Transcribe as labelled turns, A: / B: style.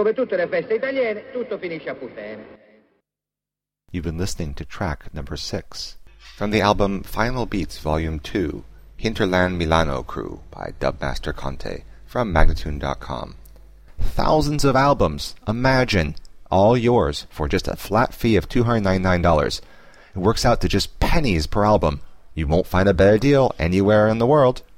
A: come tutte le feste italiane, tutto finisce a puttane.
B: You've been listening to track number 6 from the album Final Beats Volume 2, Hinterland Milano Crew by Dubmaster Conte from Magnatune.com. Thousands of albums, imagine, all yours for just a flat fee of $299. It works out to just pennies per album. You won't find a better deal anywhere in the world.